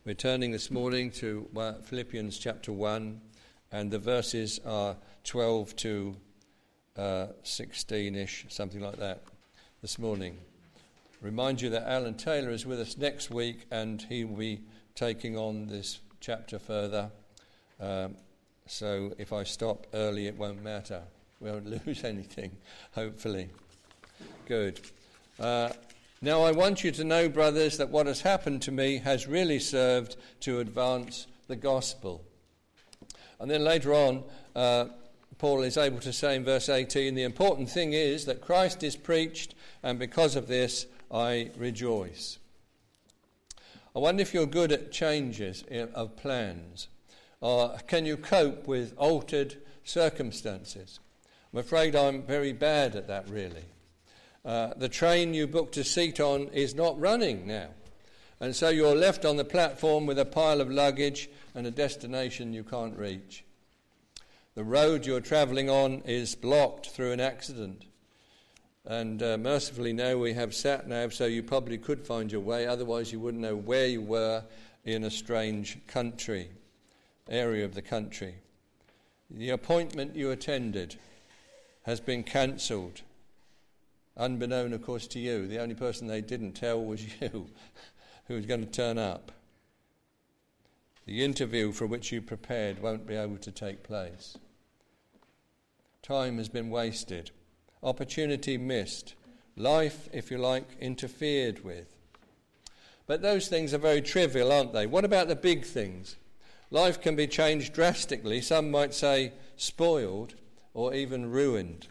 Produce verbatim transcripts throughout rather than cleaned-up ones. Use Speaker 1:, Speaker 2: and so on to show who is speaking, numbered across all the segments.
Speaker 1: We're turning this morning to Philippians chapter one, and the verses are twelve to uh, sixteen-ish, something like that, this morning. Remind you that Alan Taylor is with us next week, and he will be taking on this chapter further. Um, so if I stop early, it won't matter. We won't lose anything, hopefully. Good. Uh, Now I want you to know, brothers, that what has happened to me has really served to advance the gospel. And then later on, uh, Paul is able to say in verse eighteen, the important thing is that Christ is preached, and because of this I rejoice. I wonder if you're good at changes of plans, or can you cope with altered circumstances? I'm afraid I'm very bad at that, really. Uh, the train you booked a seat on is not running now, and so you're left on the platform with a pile of luggage and a destination you can't reach. The road you're travelling on is blocked through an accident, and uh, mercifully now we have sat-nav, so you probably could find your way, otherwise you wouldn't know where you were in a strange country, area of the country. The appointment you attended has been cancelled. Unbeknown, of course, to you. The only person they didn't tell was you, who was going to turn up. The interview for which you prepared won't be able to take place. Time has been wasted. Opportunity missed. Life, if you like, interfered with. But those things are very trivial, aren't they? What about the big things? Life can be changed drastically. Some might say spoiled or even ruined.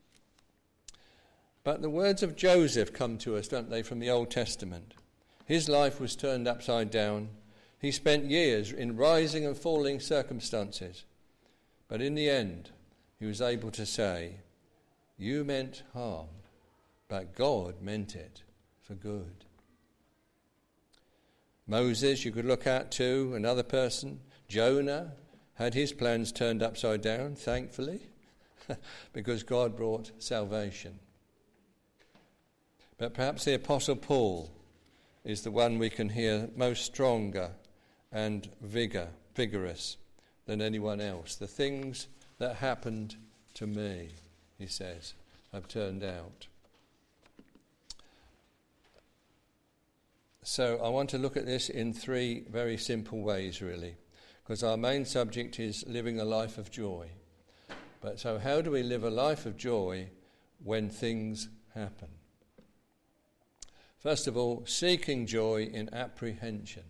Speaker 1: But the words of Joseph come to us, don't they, from the Old Testament. His life was turned upside down. He spent years in rising and falling circumstances. But in the end, he was able to say, you meant harm, but God meant it for good. Moses, you could look at too, another person. Jonah had his plans turned upside down, thankfully, because God brought salvation. But perhaps the Apostle Paul is the one we can hear most stronger and vigor, vigorous than anyone else. The things that happened to me, he says, have turned out. So I want to look at this in three very simple ways, really, because our main subject is living a life of joy. But so how do we live a life of joy when things happen? First of all, seeking joy in apprehension.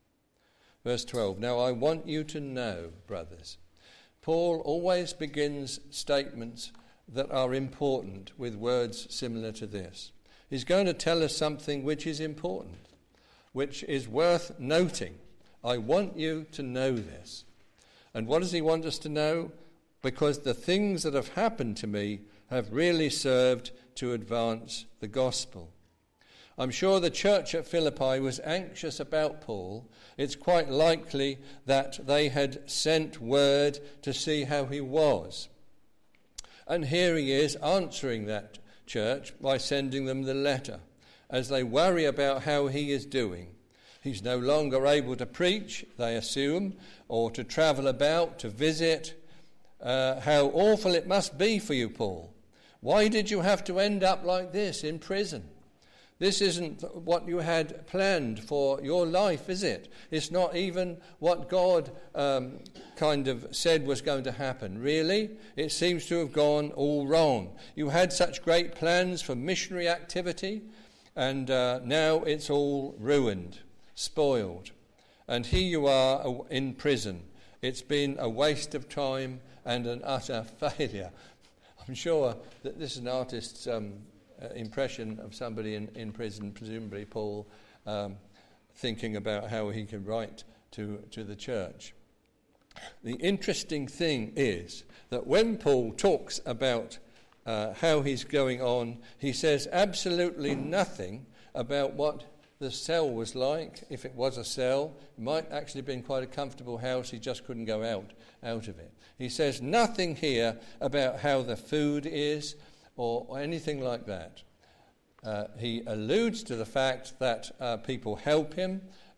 Speaker 1: Verse twelve, now I want you to know, brothers. Paul always begins statements that are important with words similar to this. He's going to tell us something which is important, which is worth noting. I want you to know this. And what does he want us to know? Because the things that have happened to me have really served to advance the gospel. I'm sure the church at Philippi was anxious about Paul. It's quite likely that they had sent word to see how he was. And here he is answering that church by sending them the letter as they worry about how he is doing. He's no longer able to preach, they assume, or to travel about, to visit. Uh, how awful it must be for you, Paul. Why did you have to end up like this in prison? This isn't what you had planned for your life, is it? It's not even what God um, kind of said was going to happen. Really? It seems to have gone all wrong. You had such great plans for missionary activity, and uh, now it's all ruined, spoiled. And here you are in prison. It's been a waste of time and an utter failure. I'm sure that this is an artist's um, Uh, impression of somebody in, in prison, presumably Paul, um, thinking about how he could write to, to the church. The interesting thing is that when Paul talks about uh, how he's going on, he says absolutely nothing about what the cell was like, if it was a cell. It might actually have been quite a comfortable house, he just couldn't go out, out of it. He says nothing here about how the food is, or anything like that. Uh, he alludes to the fact that uh, people help him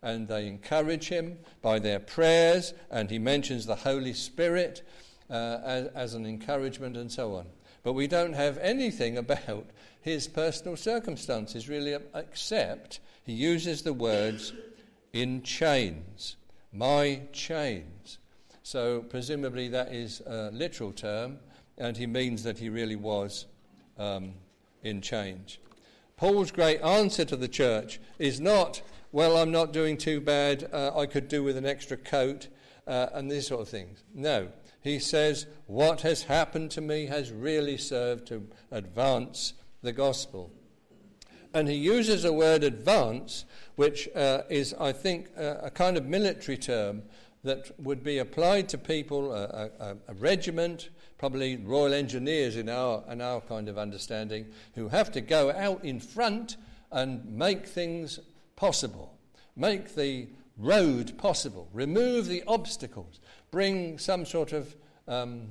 Speaker 1: and they encourage him by their prayers, and he mentions the Holy Spirit uh, as, as an encouragement and so on. But we don't have anything about his personal circumstances really, except he uses the words in chains, my chains. So presumably that is a literal term, and he means that he really was um, in chains. Paul's great answer to the church is not, well, I'm not doing too bad, uh, I could do with an extra coat, uh, and these sort of things. No, he says, what has happened to me has really served to advance the gospel. And he uses a word advance, which uh, is, I think, uh, a kind of military term that would be applied to people, a, a, a regiment, probably Royal Engineers in our, in our kind of understanding, who have to go out in front and make things possible, make the road possible, remove the obstacles, bring some sort of um,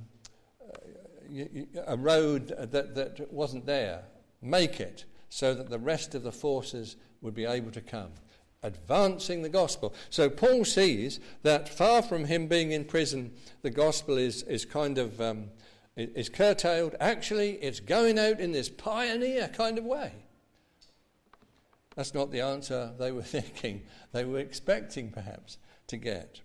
Speaker 1: a road that, that wasn't there, make it so that the rest of the forces would be able to come, advancing the gospel. So Paul sees that far from him being in prison, the gospel is, is kind of um, is curtailed. Actually, it's going out in this pioneer kind of way. That's not the answer they were thinking, they were expecting perhaps to get.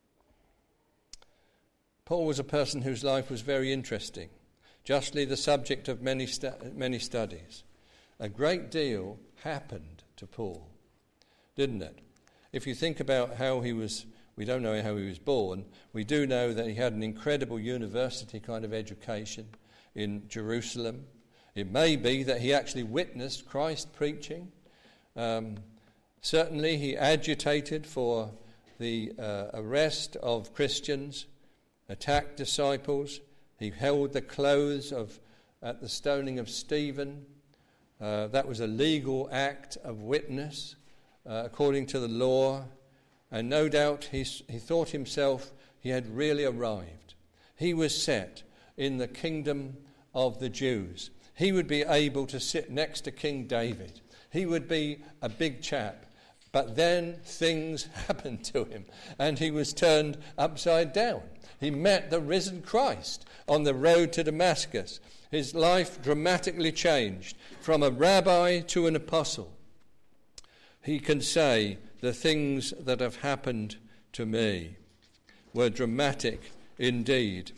Speaker 1: Paul was a person whose life was very interesting, justly the subject of many stu- many studies. A great deal happened to Paul, didn't it? If you think about how he was, we don't know how he was born, we do know that he had an incredible university kind of education in Jerusalem. It may be that he actually witnessed Christ preaching. Um, certainly he agitated for the uh, arrest of Christians, attacked disciples. He held the clothes of at the stoning of Stephen. Uh, that was a legal act of witness uh, according to the law, and no doubt he, he thought himself he had really arrived. He was set in the kingdom of the Jews. He would be able to sit next to King David. He would be a big chap. But then things happened to him, and he was turned upside down. He met the risen Christ on the road to Damascus. His life dramatically changed from a rabbi to an apostle. He can say, the things that have happened to me were dramatic indeed.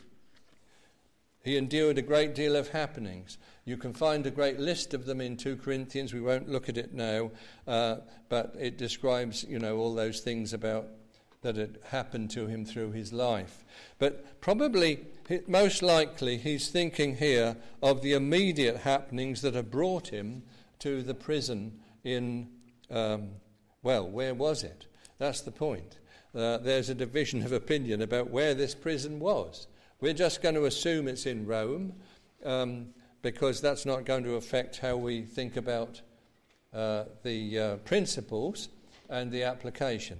Speaker 1: He endured a great deal of happenings. You can find a great list of them in Second Corinthians. We won't look at it now, uh, but it describes, you know, all those things about that had happened to him through his life. But probably, most likely, he's thinking here of the immediate happenings that have brought him to the prison in, um, well, where was it? That's the point. Uh, there's a division of opinion about where this prison was. We're just going to assume it's in Rome, um, because that's not going to affect how we think about uh, the uh, principles and the application.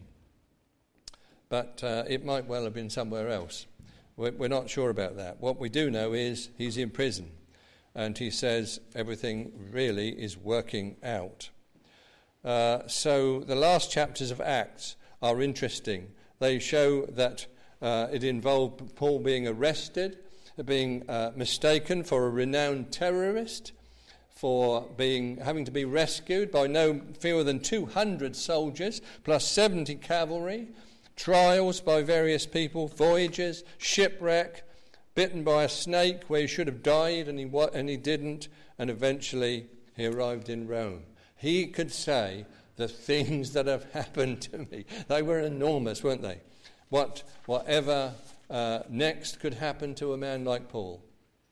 Speaker 1: But uh, it might well have been somewhere else. We're, we're not sure about that. What we do know is he's in prison, and he says everything really is working out. Uh, so the last chapters of Acts are interesting. They show that uh, it involved Paul being arrested, being uh, mistaken for a renowned terrorist, for being having to be rescued by no fewer than two hundred soldiers, plus seventy cavalry, trials by various people, voyages, shipwreck, bitten by a snake where he should have died and he and he didn't, and eventually he arrived in Rome. He could say, the things that have happened to me, they were enormous, weren't they? What, whatever uh, next could happen to a man like Paul.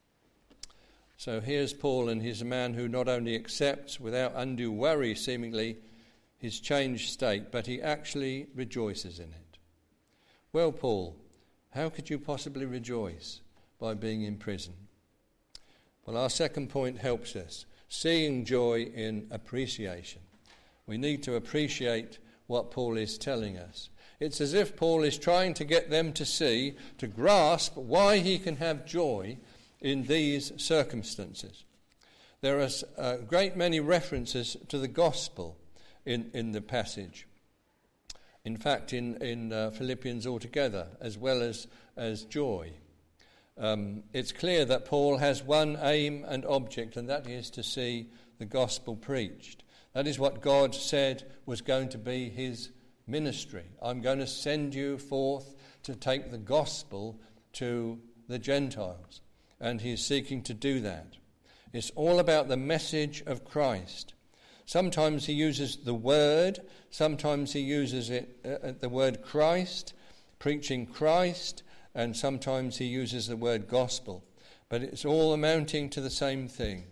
Speaker 1: So here's Paul, and he's a man who not only accepts without undue worry, seemingly, his changed state, but he actually rejoices in it. Well, Paul, how could you possibly rejoice by being in prison? Well, our second point helps us. Seeing joy in appreciation. We need to appreciate what Paul is telling us. It's as if Paul is trying to get them to see, to grasp why he can have joy in these circumstances. There are a great many references to the gospel in, in the passage. In fact, in, in uh, Philippians altogether, as well as, as joy. Um, it's clear that Paul has one aim and object, and that is to see the gospel preached. That is what God said was going to be his ministry. I'm going to send you forth to take the gospel to the Gentiles. And he is seeking to do that. It's all about the message of Christ. Sometimes he uses the word, sometimes he uses it, uh, the word Christ, preaching Christ, and sometimes he uses the word gospel. But it's all amounting to the same thing.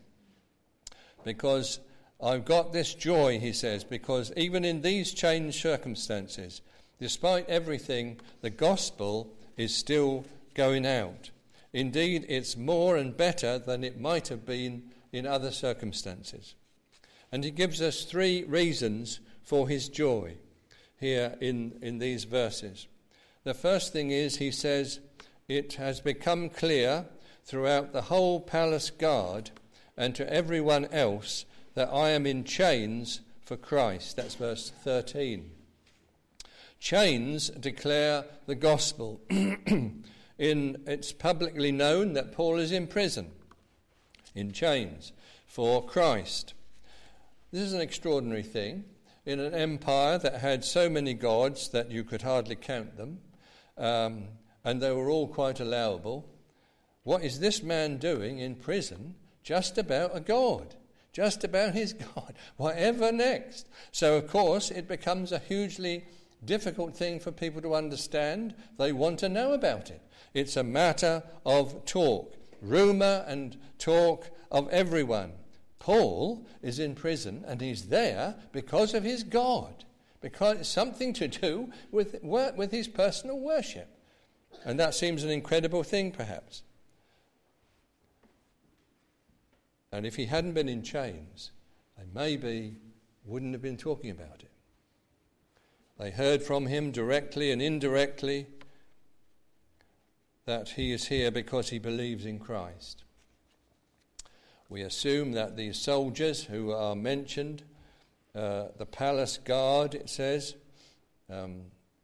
Speaker 1: Because I've got this joy, he says, because even in these changed circumstances, despite everything, the gospel is still going out. Indeed, it's more and better than it might have been in other circumstances. And he gives us three reasons for his joy here in, in these verses. The first thing is, he says, it has become clear throughout the whole palace guard and to everyone else that I am in chains for Christ. That's verse thirteen. Chains declare the gospel. in, it's publicly known that Paul is in prison, in chains, for Christ. This is an extraordinary thing. In an empire that had so many gods that you could hardly count them, um, and they were all quite allowable, what is this man doing in prison just about a god? Just about his God. Whatever next? So, of course, it becomes a hugely difficult thing for people to understand. They want to know about it. It's a matter of talk, rumour and talk of everyone. Paul is in prison and he's there because of his God, because it's something to do with, with his personal worship. And that seems an incredible thing, perhaps. And if he hadn't been in chains, they maybe wouldn't have been talking about it. They heard from him directly and indirectly that he is here because he believes in Christ. We assume that these soldiers who are mentioned, uh, the palace guard, it says, um,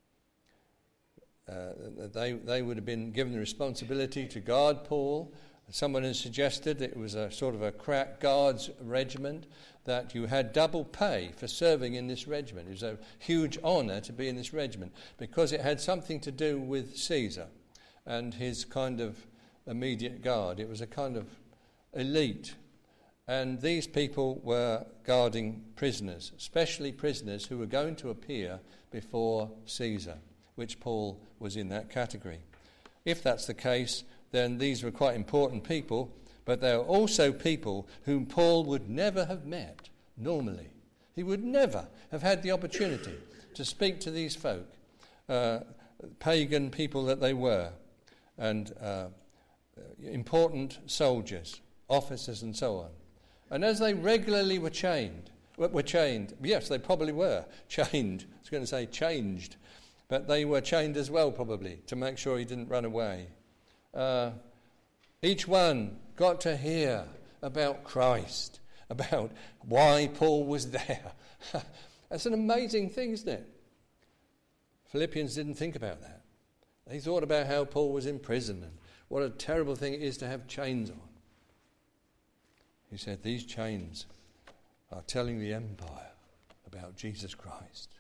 Speaker 1: uh, they, they would have been given the responsibility to guard Paul. Someone has suggested it was a sort of a crack guards regiment, that you had double pay for serving in this regiment. It was a huge honour to be in this regiment because it had something to do with Caesar and his kind of immediate guard. It was a kind of elite. And these people were guarding prisoners, especially prisoners who were going to appear before Caesar, which Paul was in that category. If that's the case, then these were quite important people, but they were also people whom Paul would never have met normally. He would never have had the opportunity to speak to these folk, uh, pagan people that they were, and uh, important soldiers, officers and so on. And as they regularly were chained, were chained, yes, they probably were chained, I was going to say changed, but they were chained as well probably to make sure he didn't run away. Uh, each one got to hear about Christ, about why Paul was there. That's an amazing thing, isn't it? Philippians didn't think about that. They thought about how Paul was in prison and what a terrible thing it is to have chains on. He said, these chains are telling the empire about Jesus Christ.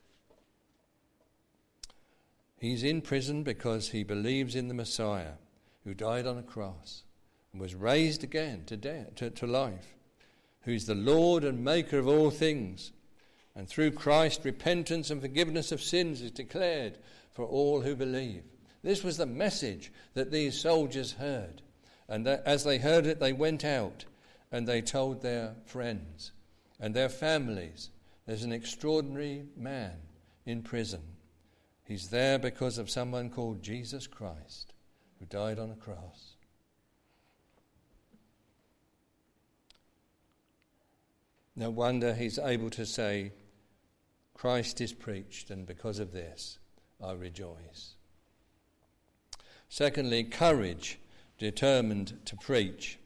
Speaker 1: He's in prison because he believes in the Messiah, who died on a cross and was raised again to, de- to, to life, who's the Lord and maker of all things. And through Christ, repentance and forgiveness of sins is declared for all who believe. This was the message that these soldiers heard. And that as they heard it, they went out and they told their friends and their families, there's an extraordinary man in prison. He's there because of someone called Jesus Christ, who died on a cross. No wonder he's able to say, Christ is preached, and because of this I rejoice. Secondly, courage, determined to preach.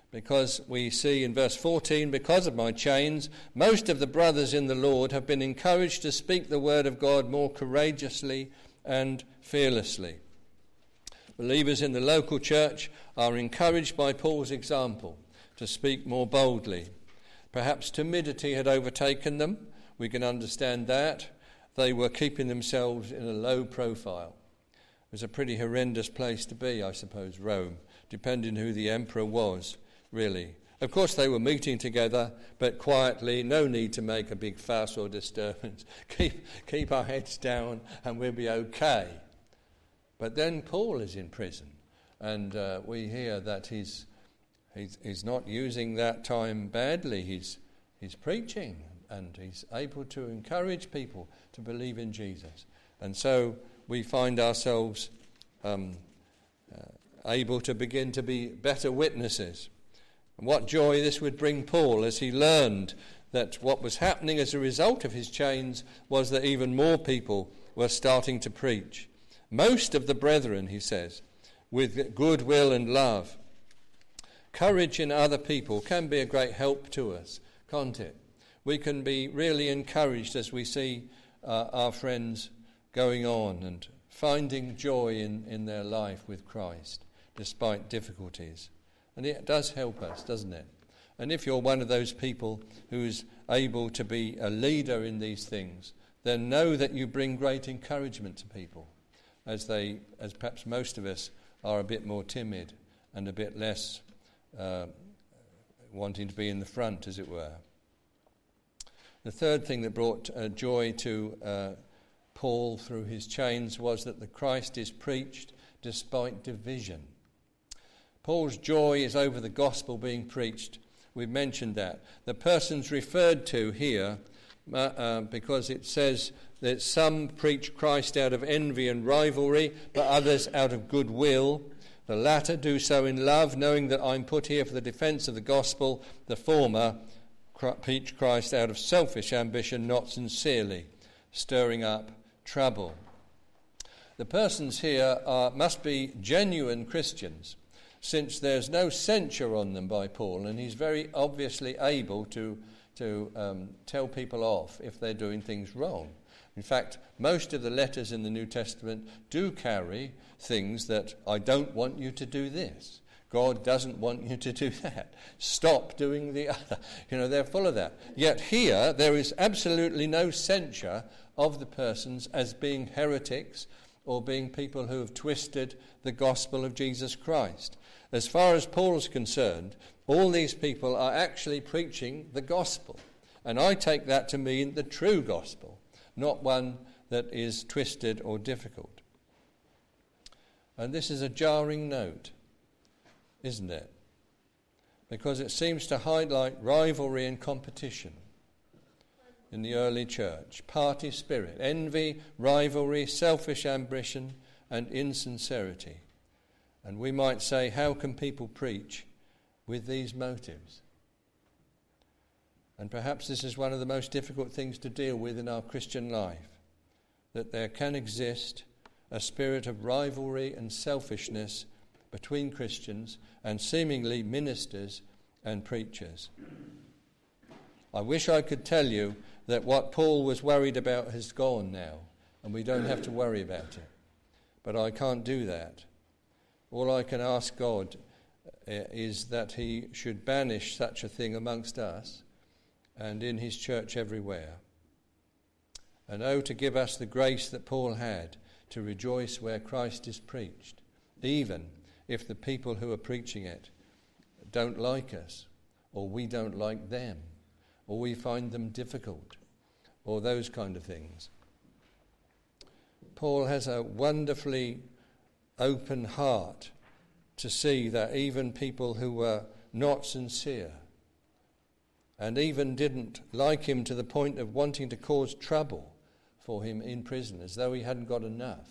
Speaker 1: because we see in verse fourteen, because of my chains, most of the brothers in the Lord have been encouraged to speak the word of God more courageously and fearlessly. Believers in the local church are encouraged by Paul's example to speak more boldly. Perhaps timidity had overtaken them. We can understand that. They were keeping themselves in a low profile. It was a pretty horrendous place to be, I suppose, Rome, depending who the emperor was, really. Of course, they were meeting together, but quietly, no need to make a big fuss or disturbance. Keep, keep our heads down and we'll be okay. But then Paul is in prison, and uh, we hear that he's, he's he's not using that time badly. He's he's preaching, and he's able to encourage people to believe in Jesus. And so we find ourselves um, uh, able to begin to be better witnesses. And what joy this would bring Paul as he learned that what was happening as a result of his chains was that even more people were starting to preach. Most of the brethren, he says, with goodwill and love. Courage in other people can be a great help to us, can't it? We can be really encouraged as we see uh, our friends going on and finding joy in, in their life with Christ, despite difficulties. And it does help us, doesn't it? And if you're one of those people who's able to be a leader in these things, then know that you bring great encouragement to people. As they, as perhaps most of us are a bit more timid and a bit less uh, wanting to be in the front, as it were. The third thing that brought uh, joy to uh, Paul through his chains was that the Christ is preached despite division. Paul's joy is over the gospel being preached. We've mentioned that. The persons referred to here, uh, uh, because it says that some preach Christ out of envy and rivalry, but others out of goodwill. The latter do so in love, knowing that I'm put here for the defence of the gospel. The former preach Christ out of selfish ambition, not sincerely, stirring up trouble. The persons here are, must be genuine Christians, since there's no censure on them by Paul, and he's very obviously able to, to um, tell people off if they're doing things wrong. In fact, most of the letters in the New Testament do carry things that I don't want you to do this. God doesn't want you to do that. Stop doing the other. You know, they're full of that. Yet here, there is absolutely no censure of the persons as being heretics or being people who have twisted the gospel of Jesus Christ. As far as Paul's concerned, all these people are actually preaching the gospel. And I take that to mean the true gospel, not one that is twisted or difficult. And this is a jarring note, isn't it? Because it seems to highlight rivalry and competition in the early church, party spirit, envy, rivalry, selfish ambition, and insincerity. And we might say, how can people preach with these motives? And perhaps this is one of the most difficult things to deal with in our Christian life, that there can exist a spirit of rivalry and selfishness between Christians and seemingly ministers and preachers. I wish I could tell you that what Paul was worried about has gone now, and we don't have to worry about it. But I can't do that. All I can ask God is that he should banish such a thing amongst us and in his church everywhere. And oh, to give us the grace that Paul had to rejoice where Christ is preached, even if the people who are preaching it don't like us, or we don't like them, or we find them difficult, or those kind of things. Paul has a wonderfully open heart to see that even people who were not sincere and even didn't like him to the point of wanting to cause trouble for him in prison, as though he hadn't got enough.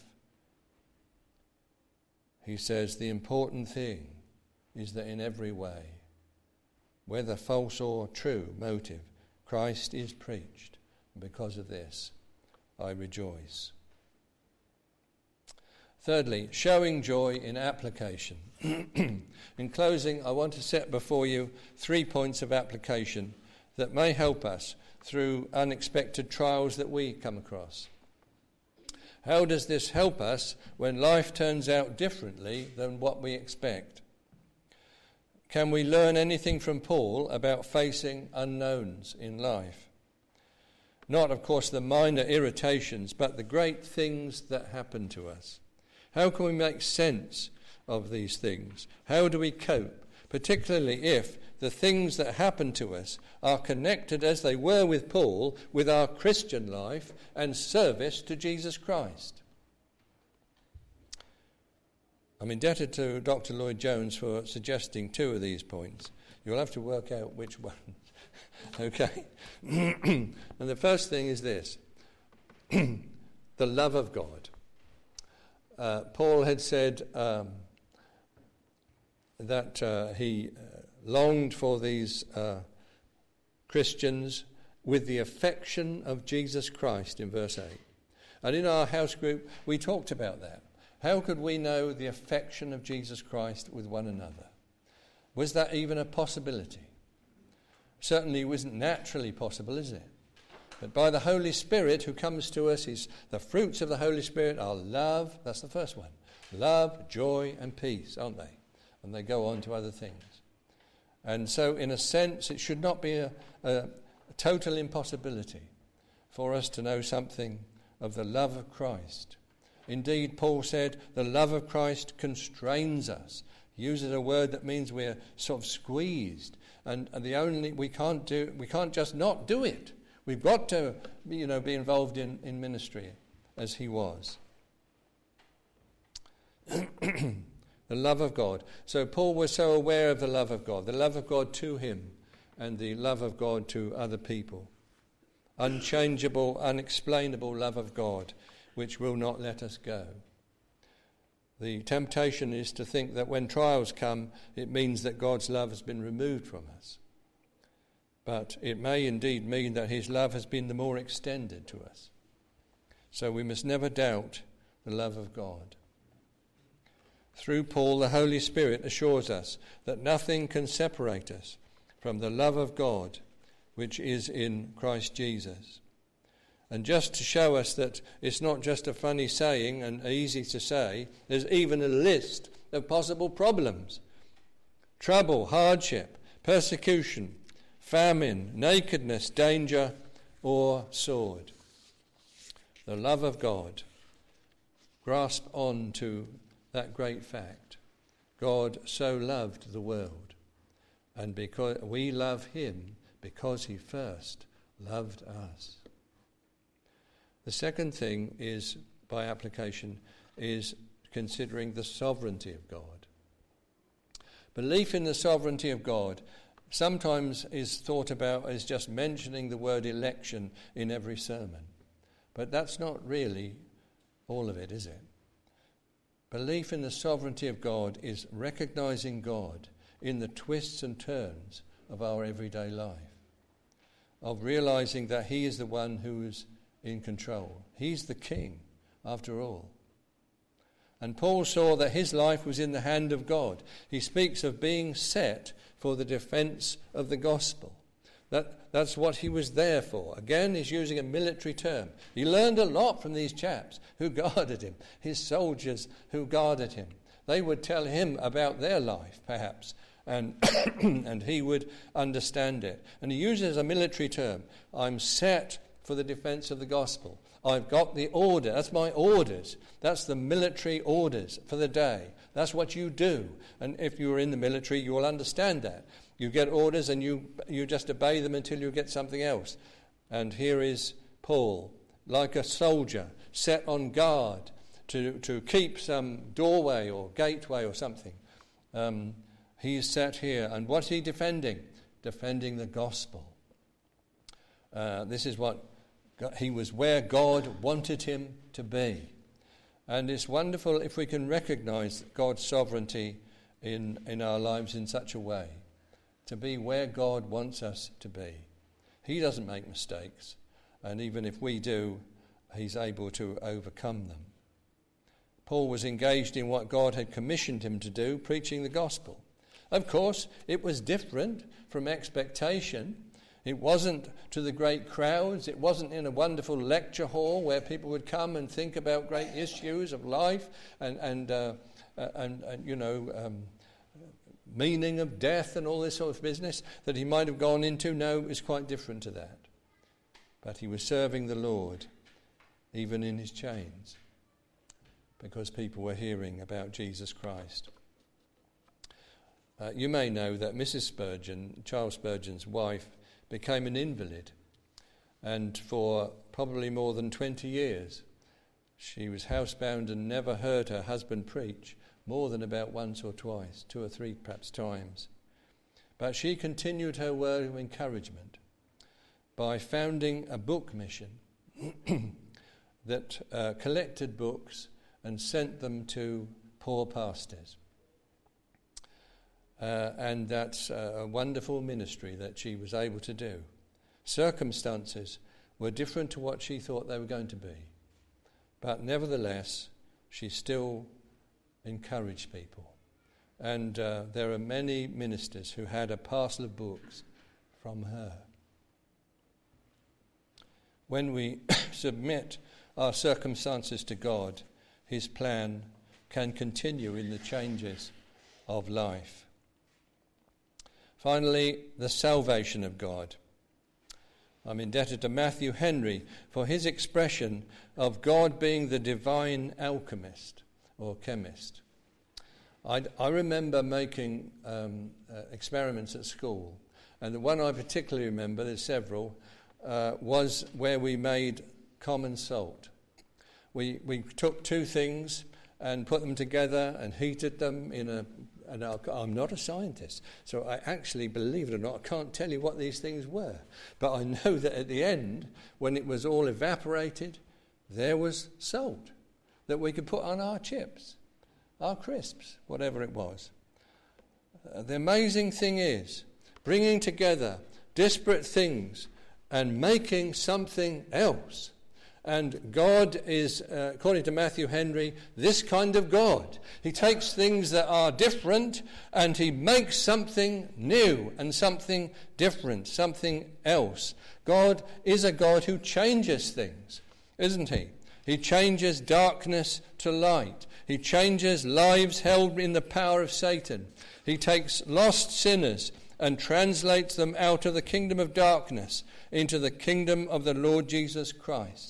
Speaker 1: He says the important thing is that in every way, whether false or true motive, Christ is preached. And because of this, I rejoice. Thirdly, showing joy in application. In closing, I want to set before you three points of application that may help us through unexpected trials that we come across. How does this help us when life turns out differently than what we expect? Can we learn anything from Paul about facing unknowns in life? Not, of course, the minor irritations, but the great things that happen to us. How can we make sense of these things? How do we cope, particularly if the things that happen to us are connected, as they were with Paul, with our Christian life and service to Jesus Christ? I'm indebted to Doctor Lloyd Jones for suggesting two of these points. You'll have to work out which one. Okay? And the first thing is this. The love of God. Uh, Paul had said um, that uh, he uh, longed for these uh, Christians with the affection of Jesus Christ in verse eight. And in our house group, we talked about that. How could we know the affection of Jesus Christ with one another? Was that even a possibility? Certainly it wasn't naturally possible, is it? But by the Holy Spirit who comes to us, is the fruits of the Holy Spirit are love, that's the first one. Love, joy and peace, aren't they? And they go on to other things. And so in a sense it should not be a, a, a total impossibility for us to know something of the love of Christ. Indeed, Paul said, the love of Christ constrains us. He uses a word that means we're sort of squeezed. And, and the only, we can't do, we can't just not do it. We've got to, you know, be involved in, in ministry as he was. The love of God. So Paul was so aware of the love of God, the love of God to him and the love of God to other people. Unchangeable, unexplainable love of God, which will not let us go. The temptation is to think that when trials come, it means that God's love has been removed from us. But it may indeed mean that his love has been the more extended to us. So we must never doubt the love of God. Through Paul, the Holy Spirit assures us that nothing can separate us from the love of God, which is in Christ Jesus. And just to show us that it's not just a funny saying and easy to say, there's even a list of possible problems. Trouble, hardship, persecution, famine, nakedness, danger, or sword. The love of God. Grasp on to that great fact. God so loved the world, and because we love him because he first loved us. The second thing is, by application, is considering the sovereignty of God. Belief in the sovereignty of God sometimes is thought about as just mentioning the word election in every sermon. But that's not really all of it, is it? Belief in the sovereignty of God is recognizing God in the twists and turns of our everyday life, of realizing that he is the one who is in control. He's the king, after all. And Paul saw that his life was in the hand of God. He speaks of being set for the defense of the gospel. That, that's what he was there for. Again, he's using a military term. He learned a lot from these chaps who guarded him, his soldiers who guarded him. They would tell him about their life, perhaps, and, and he would understand it. And he uses a military term. I'm set for the defense of the gospel. I've got the order. That's my orders. That's the military orders for the day. That's what you do. And if you're in the military, you will understand that. You get orders and you you just obey them until you get something else. And here is Paul, like a soldier, set on guard to, to keep some doorway or gateway or something. Um, he's set here. And what's he defending? Defending the gospel. Uh, this is what he was, where God wanted him to be. And it's wonderful if we can recognize God's sovereignty in, in our lives in such a way, to be where God wants us to be. He doesn't make mistakes, and even if we do, he's able to overcome them. Paul was engaged in what God had commissioned him to do, preaching the gospel. Of course, it was different from expectation. It wasn't to the great crowds. It wasn't in a wonderful lecture hall where people would come and think about great issues of life and, and, uh, and, and you know, um, meaning of death and all this sort of business that he might have gone into. No, it was quite different to that. But he was serving the Lord, even in his chains, because people were hearing about Jesus Christ. Uh, you may know that Missus Spurgeon, Charles Spurgeon's wife, became an invalid, and for probably more than twenty years she was housebound and never heard her husband preach more than about once or twice, two or three perhaps times. But she continued her word of encouragement by founding a book mission that uh, collected books and sent them to poor pastors. Uh, and that's a wonderful ministry that she was able to do. Circumstances were different to what she thought they were going to be. But nevertheless, she still encouraged people. And uh, there are many ministers who had a parcel of books from her. When we submit our circumstances to God, his plan can continue in the changes of life. Finally, the salvation of God. I'm indebted to Matthew Henry for his expression of God being the divine alchemist or chemist. I, I remember making um, uh, experiments at school, and the one I particularly remember, there's several, uh, was where we made common salt. We, we took two things and put them together and heated them in a And I'm not a scientist, so I actually, believe it or not, I can't tell you what these things were. But I know that at the end, when it was all evaporated, there was salt that we could put on our chips, our crisps, whatever it was. Uh, the amazing thing is, bringing together disparate things and making something else. And God is, uh, according to Matthew Henry, this kind of God. He takes things that are different and he makes something new and something different, something else. God is a God who changes things, isn't he? He changes darkness to light. He changes lives held in the power of Satan. He takes lost sinners and translates them out of the kingdom of darkness into the kingdom of the Lord Jesus Christ.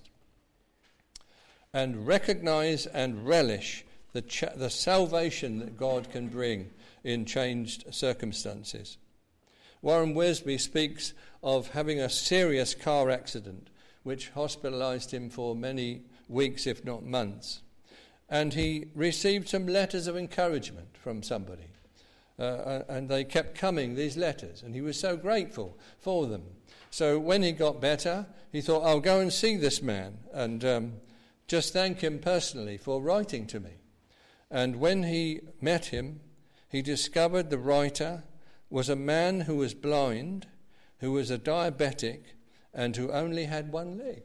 Speaker 1: And recognize and relish the, ch- the salvation that God can bring in changed circumstances. Warren Wiersbe speaks of having a serious car accident which hospitalized him for many weeks, if not months. And he received some letters of encouragement from somebody. Uh, and they kept coming, these letters, and he was so grateful for them. So when he got better, he thought, I'll go and see this man and um, just thank him personally for writing to me. And when he met him, he discovered the writer was a man who was blind, who was a diabetic, and who only had one leg.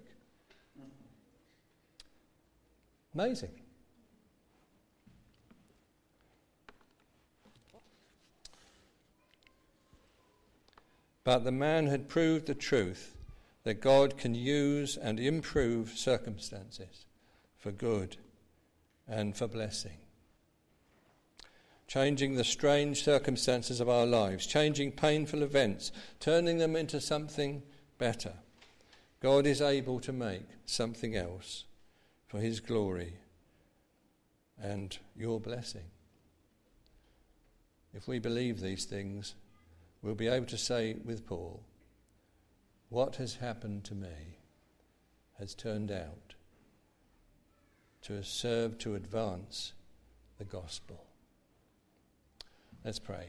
Speaker 1: Amazing. But the man had proved the truth that God can use and improve circumstances for good and for blessing. Changing the strange circumstances of our lives, changing painful events, turning them into something better. God is able to make something else for his glory and your blessing. If we believe these things, we'll be able to say with Paul, what has happened to me has turned out to serve to advance the gospel. Let's pray.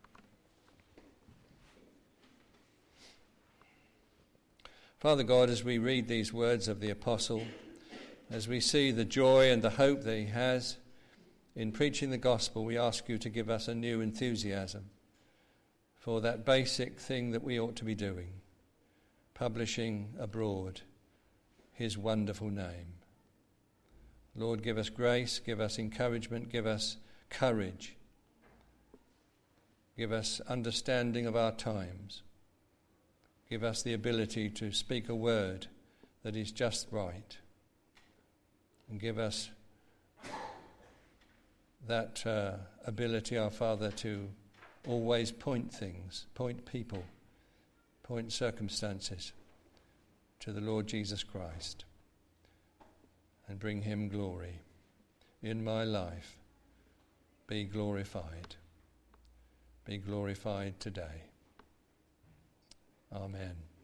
Speaker 1: Father God, as we read these words of the apostle, as we see the joy and the hope that he has in preaching the gospel, we ask you to give us a new enthusiasm for that basic thing that we ought to be doing, publishing abroad his wonderful name. Lord, give us grace, give us encouragement, give us courage. Give us understanding of our times. Give us the ability to speak a word that is just right. And give us that uh, ability, our Father, to always point things, point people, point circumstances to the Lord Jesus Christ and bring him glory. In my life, be glorified. Be glorified today. Amen.